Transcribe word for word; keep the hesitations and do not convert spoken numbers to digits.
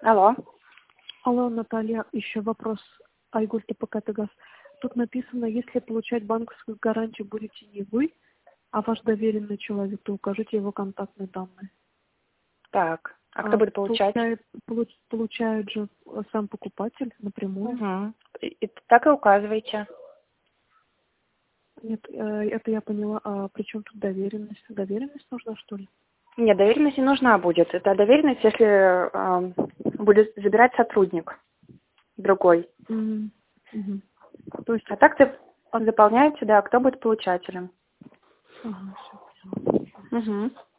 Алло. Алло, Наталья, еще вопрос. Айгуль ТПК-Тагаз. Тут написано, если получать банковскую гарантию будете не вы, а ваш доверенный человек, то укажите его контактные данные. Так, а, А кто будет получать? Получает, получ- получает же сам покупатель напрямую. Угу. И, и так и указывайте. Нет, э, это я поняла. А при чем тут доверенность? Доверенность нужна, что ли? Нет, доверенность не нужна будет. Это доверенность, если э, будет забирать сотрудник другой. М, мгм. То есть, А так ты а- заполняете, да, кто будет получателем. ага, все поняла. Угу.